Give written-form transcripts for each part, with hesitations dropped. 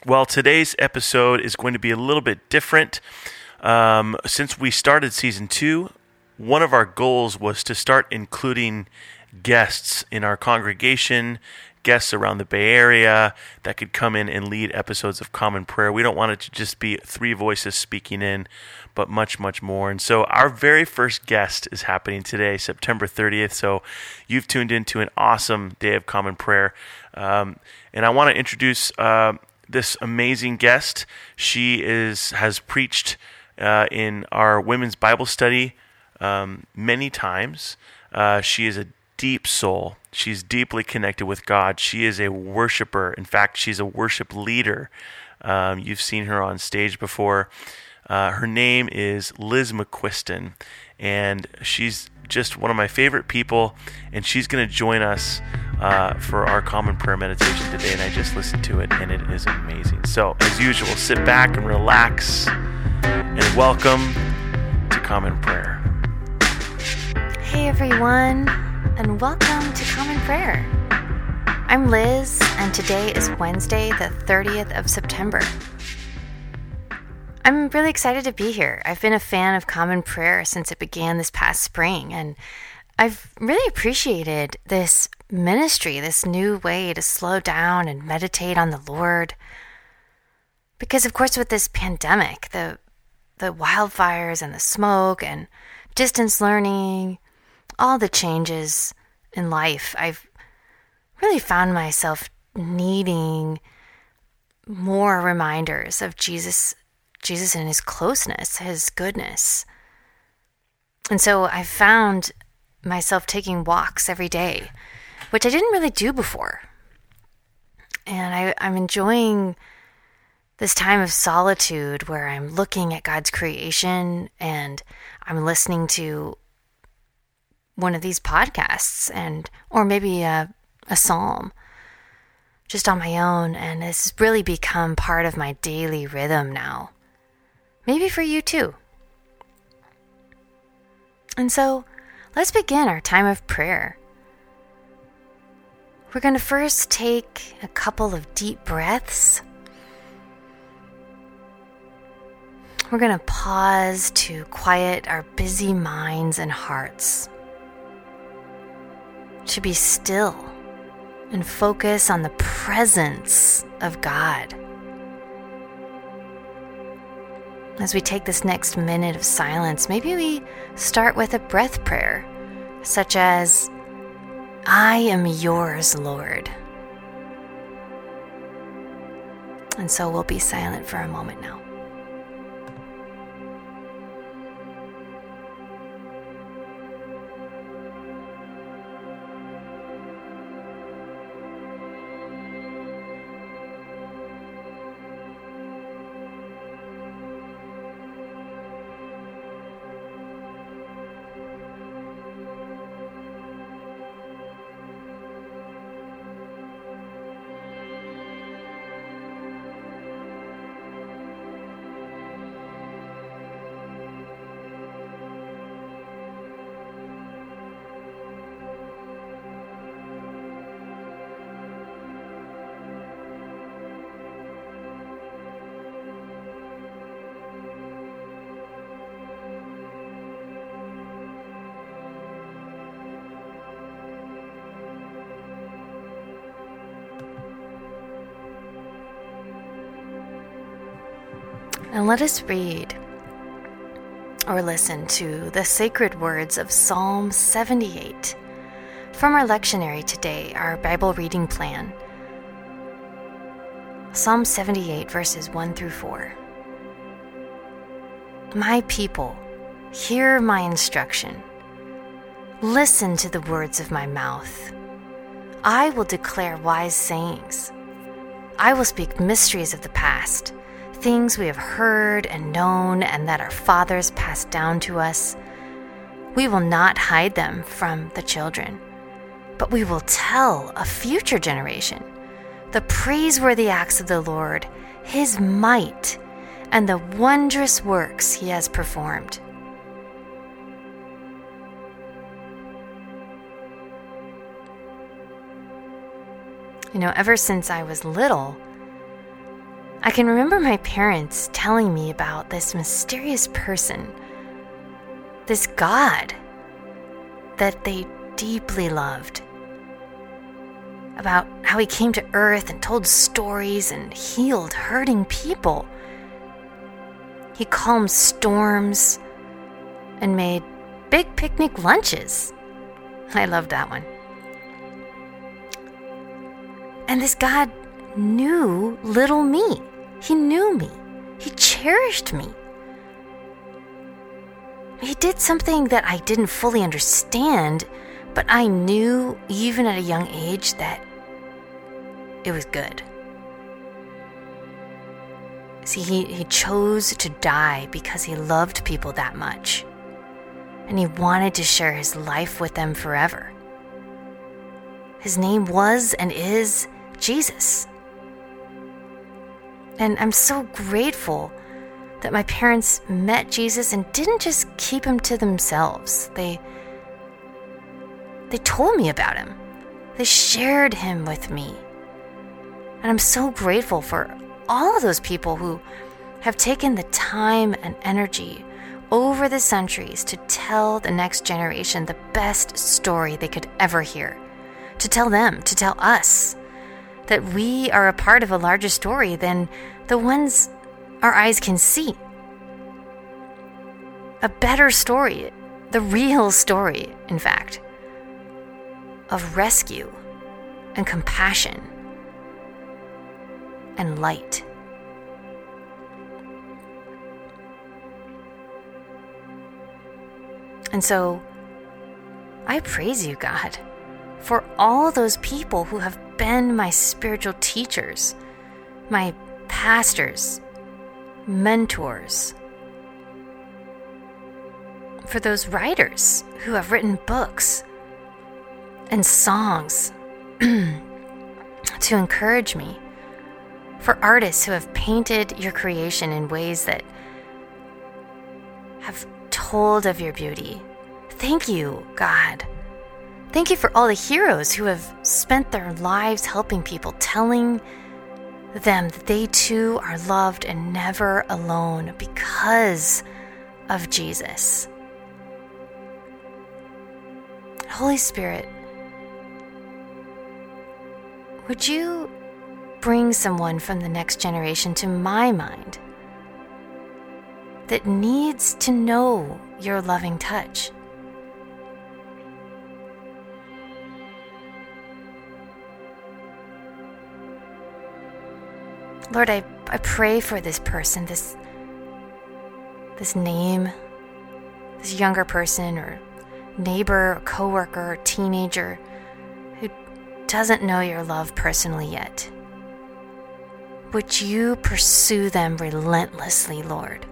Well, today's episode is going to be a little bit different. Since we started season 2, one of our goals was to start including guests in our congregation, guests around the Bay Area that could come in and lead episodes of Common Prayer. We don't want it to just be three voices speaking in, but much, much more. And so our very first guest is happening today, September 30th. So you've tuned into an awesome day of Common Prayer. And I want to introduce this amazing guest. She has preached in our women's Bible study many times. She is a deep soul. She's deeply connected with God. She is a worshiper. In fact, she's a worship leader. You've seen her on stage before. Her name is Liz McQuiston, and she's just one of my favorite people, and she's going to join us for our Common Prayer meditation today, and I just listened to it, and it is amazing. So, as usual, sit back and relax, and welcome to Common Prayer. Hey everyone, and welcome to Common Prayer. I'm Liz, and today is Wednesday, the 30th of September. I'm really excited to be here. I've been a fan of Common Prayer since it began this past spring, and I've really appreciated this ministry, this new way to slow down and meditate on the Lord. Because, of course, with this pandemic, the wildfires and the smoke and distance learning, all the changes in life, I've really found myself needing more reminders of Jesus and his closeness, his goodness. And so I found myself taking walks every day, which I didn't really do before. And I'm enjoying this time of solitude where I'm looking at God's creation and I'm listening to one of these podcasts or maybe a psalm just on my own. And it's really become part of my daily rhythm now. Maybe for you too. And so let's begin our time of prayer. We're going to first take a couple of deep breaths. We're going to pause to quiet our busy minds and hearts, to be still and focus on the presence of God. As we take this next minute of silence, maybe we start with a breath prayer, such as, I am yours, Lord. And so we'll be silent for a moment now. And let us read or listen to the sacred words of Psalm 78 from our lectionary today, our Bible reading plan. Psalm 78, verses 1 through 4. My people, hear my instruction. Listen to the words of my mouth. I will declare wise sayings. I will speak mysteries of the past, things we have heard and known and that our fathers passed down to us. We will not hide them from the children, but we will tell a future generation the praiseworthy acts of the Lord, his might, and the wondrous works he has performed. Ever since I was little, I can remember my parents telling me about this mysterious person, this God that they deeply loved, about how he came to earth and told stories and healed hurting people. He calmed storms and made big picnic lunches. I love that one. And this God knew little me. He knew me. He cherished me. He did something that I didn't fully understand, but I knew even at a young age that it was good. See, he chose to die because he loved people that much. And he wanted to share his life with them forever. His name was and is Jesus. And I'm so grateful that my parents met Jesus and didn't just keep him to themselves. They told me about him. They shared him with me. And I'm so grateful for all of those people who have taken the time and energy over the centuries to tell the next generation the best story they could ever hear. To tell them, to tell us, that we are a part of a larger story than the ones our eyes can see. A better story, the real story, in fact, of rescue and compassion and light. And so, I praise you, God, for all those people who have been my spiritual teachers, my pastors, mentors, for those writers who have written books and songs to encourage me, for artists who have painted your creation in ways that have told of your beauty. Thank you, God. Thank you for all the heroes who have spent their lives helping people, telling them that they too are loved and never alone because of Jesus. Holy Spirit, would you bring someone from the next generation to my mind that needs to know your loving touch? Lord, I pray for this person, this name, this younger person or neighbor or coworker or teenager who doesn't know your love personally yet. Would you pursue them relentlessly, Lord?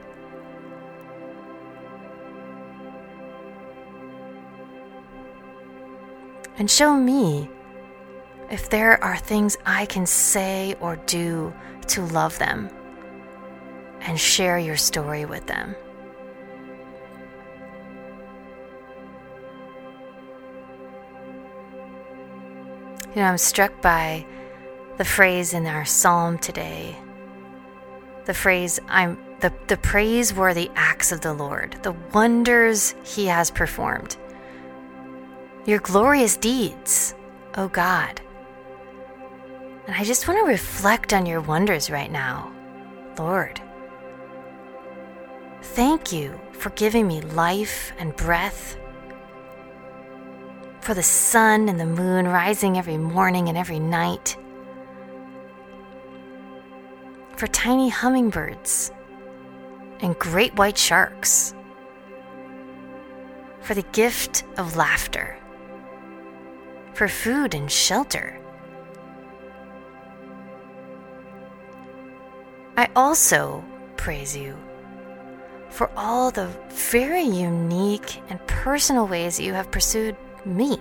And show me if there are things I can say or do to love them and share your story with them. You know, I'm struck by the phrase in our psalm today, the phrase, the praiseworthy acts of the Lord, the wonders he has performed, your glorious deeds, O God. And I just want to reflect on your wonders right now, Lord. Thank you for giving me life and breath, for the sun and the moon rising every morning and every night, for tiny hummingbirds and great white sharks, for the gift of laughter, for food and shelter. I also praise you for all the very unique and personal ways you have pursued me.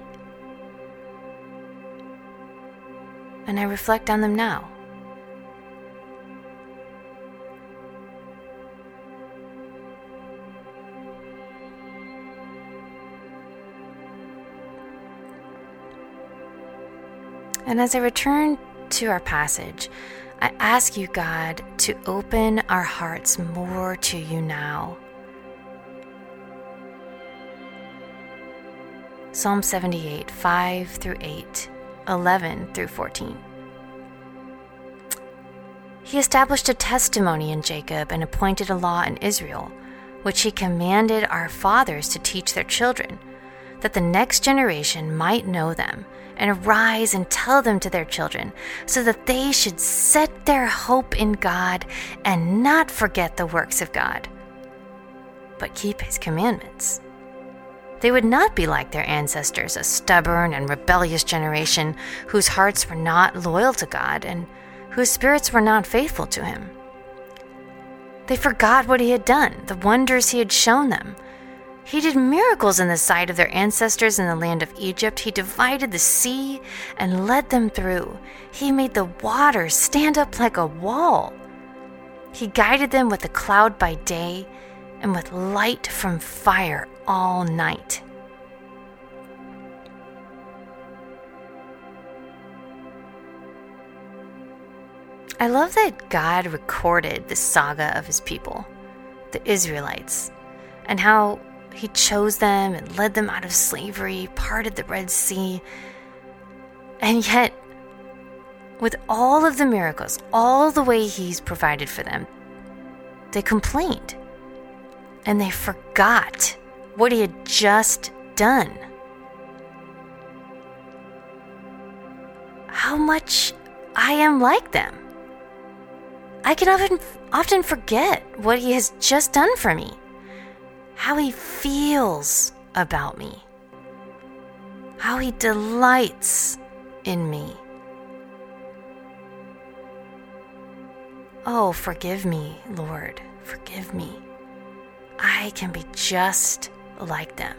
And I reflect on them now. And as I return to our passage, I ask you, God, to open our hearts more to you now. Psalm 78, 5 through 8, 11 through 14. He established a testimony in Jacob and appointed a law in Israel, which he commanded our fathers to teach their children, that the next generation might know them and arise and tell them to their children, so that they should set their hope in God and not forget the works of God, but keep his commandments. They would not be like their ancestors, a stubborn and rebellious generation whose hearts were not loyal to God and whose spirits were not faithful to him. They forgot what he had done, the wonders he had shown them. He did miracles in the sight of their ancestors in the land of Egypt. He divided the sea and led them through. He made the waters stand up like a wall. He guided them with a cloud by day and with light from fire all night. I love that God recorded the saga of his people, the Israelites, and how he chose them and led them out of slavery, parted the Red Sea. And yet, with all of the miracles, all the way he's provided for them, they complained. And they forgot what he had just done. How much I am like them. I can often forget what he has just done for me, how he feels about me, how he delights in me. Oh, forgive me, Lord, forgive me. I can be just like them.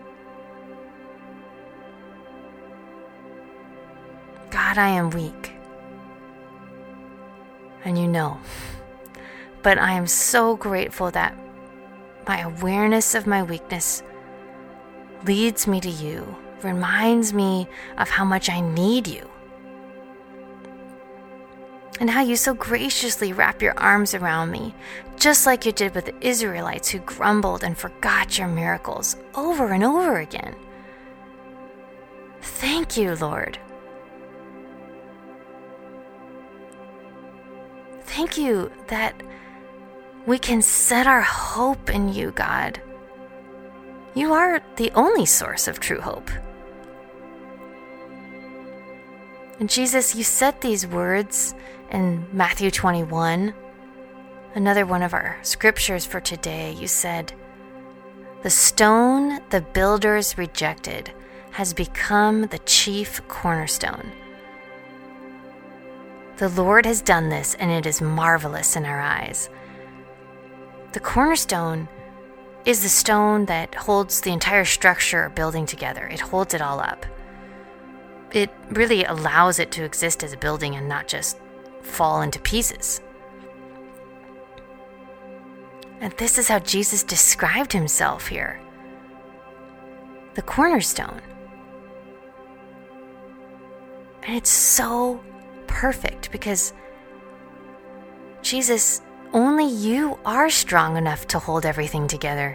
God, I am weak. And you know. But I am so grateful that my awareness of my weakness leads me to you, reminds me of how much I need you. And how you so graciously wrap your arms around me, just like you did with the Israelites who grumbled and forgot your miracles over and over again. Thank you, Lord. Thank you that we can set our hope in you, God. You are the only source of true hope. And Jesus, you said these words in Matthew 21, another one of our scriptures for today. You said, "The stone the builders rejected has become the chief cornerstone. The Lord has done this, and it is marvelous in our eyes." The cornerstone is the stone that holds the entire structure or building together. It holds it all up. It really allows it to exist as a building and not just fall into pieces. And this is how Jesus described himself here. The cornerstone. And it's so perfect because Jesus, only you are strong enough to hold everything together.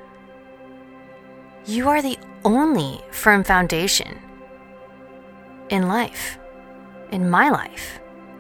You are the only firm foundation in life, in my life.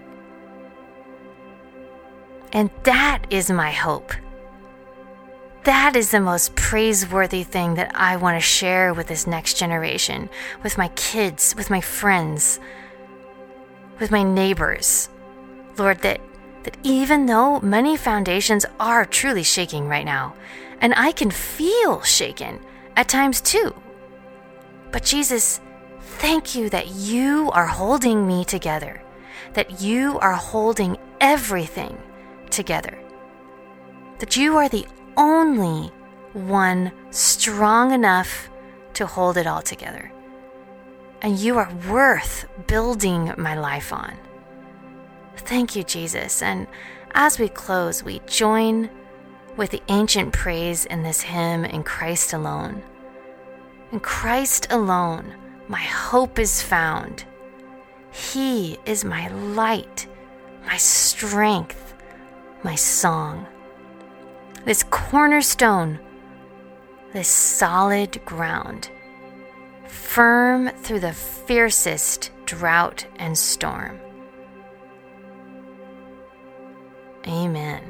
And that is my hope. That is the most praiseworthy thing that I want to share with this next generation, with my kids, with my friends, with my neighbors. Lord, that even though many foundations are truly shaking right now, and I can feel shaken at times too, but Jesus, thank you that you are holding me together, that you are holding everything together, that you are the only one strong enough to hold it all together. And you are worth building my life on. Thank you, Jesus. And as we close, we join with the ancient praise in this hymn, "In Christ Alone." In Christ alone, my hope is found. He is my light, my strength, my song. This cornerstone, this solid ground, firm through the fiercest drought and storm. Amen.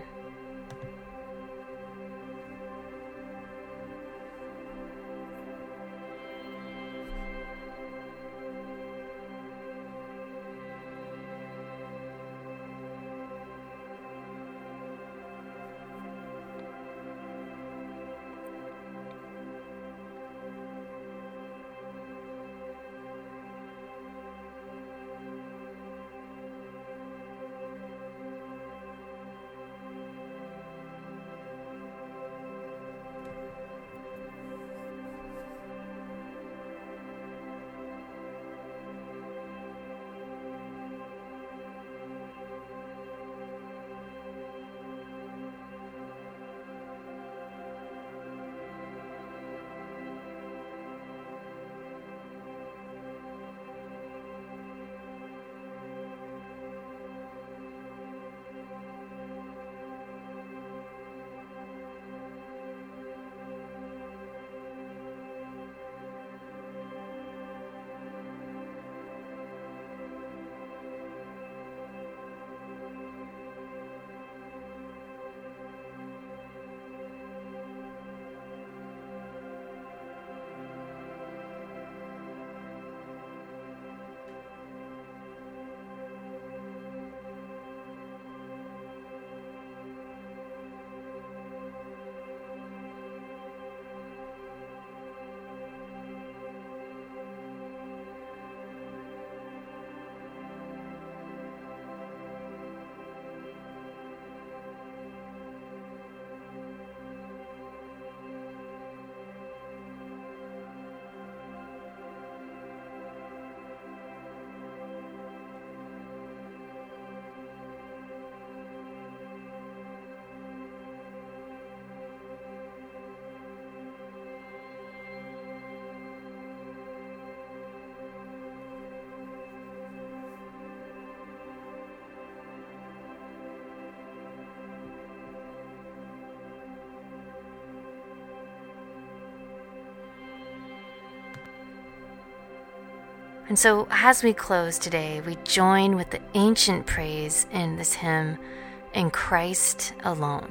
And so as we close today, we join with the ancient praise in this hymn, In Christ Alone.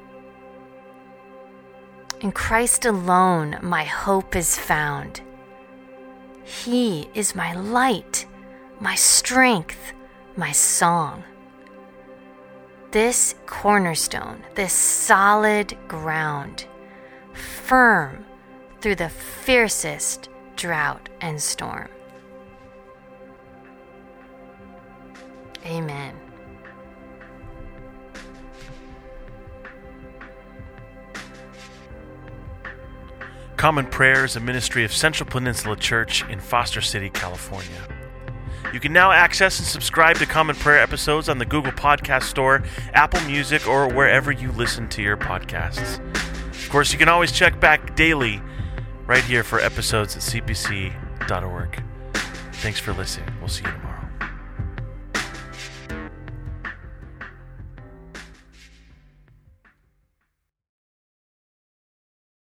In Christ alone my hope is found. He is my light, my strength, my song. This cornerstone, this solid ground, firm through the fiercest drought and storm. Amen. Common Prayer is a ministry of Central Peninsula Church in Foster City, California. You can now access and subscribe to Common Prayer episodes on the Google Podcast Store, Apple Music, or wherever you listen to your podcasts. Of course, you can always check back daily right here for episodes at cpc.org. Thanks for listening. We'll see you tomorrow.